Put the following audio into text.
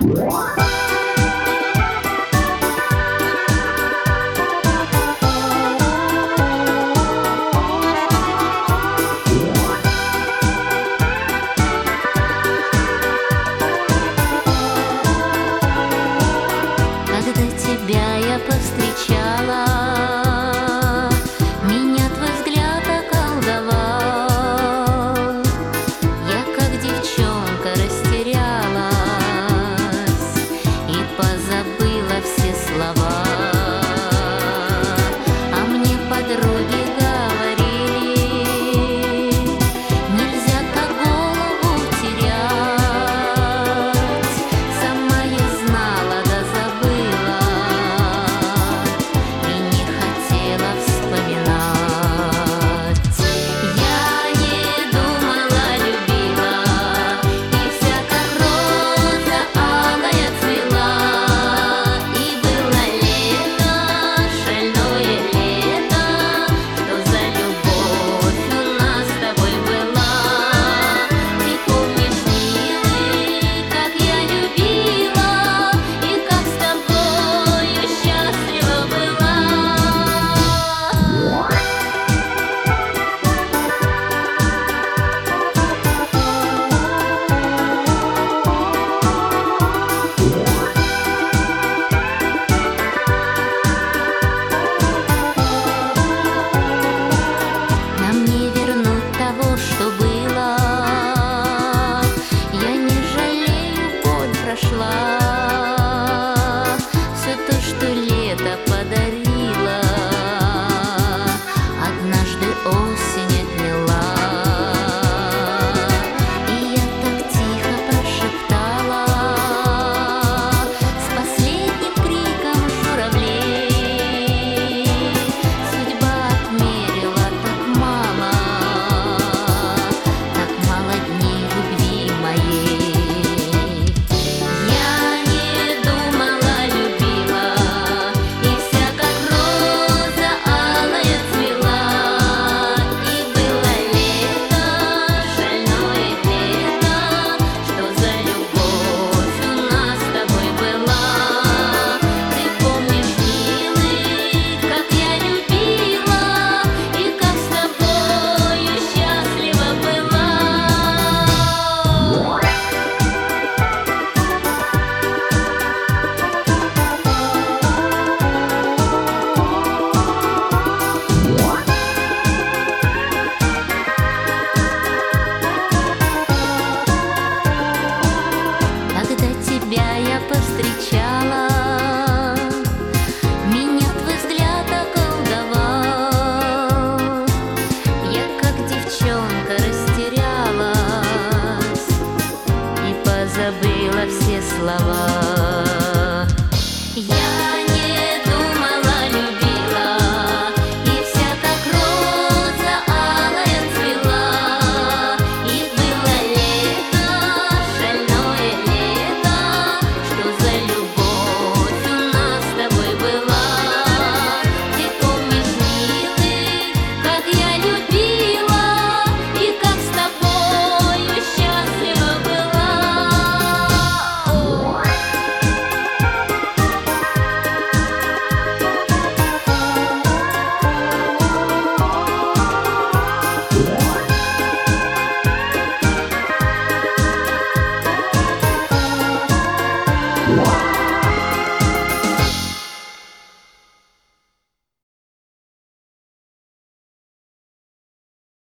Когда тебя я повстречала, меня твой взгляд околдовал. Я как девчонка растерялась и позабыла все слова. А мне подруги говорили, нельзя так голову терять. Сама я знала, да забыла и не хотела вспоминать. Я не думала, любила, и вся как роза алая цвела. И было лето, шальное лето, что за любовь у нас с тобой была. Ты помнишь, милый, как я любила и как с тобою счастлива была. Нам не вернуть того, что было. Я не жалею, боль прошла. Все то, что лето подарило, однажды осень отняла. И я так тихо прошептала с последним криком журавлей: судьба отмерила так мало дней любви моей. Я не думала, любила, и вся как роза алая цвела. И было лето, шальное лето, что за любовь у нас с тобой была. Ты помнишь, милый, как я любила и как с тобою счастлива была. Когда тебя я повстречала, меня твой взгляд околдовал. Я как девчонка растерялась и позабыла все слова. Я не думала, любила, и вся как роза алая цвела. И было лето, шальное лето, что за любовь у нас с тобой была. Ты помнишь, милый, как я любила и как с тобою счастлива была. Wow.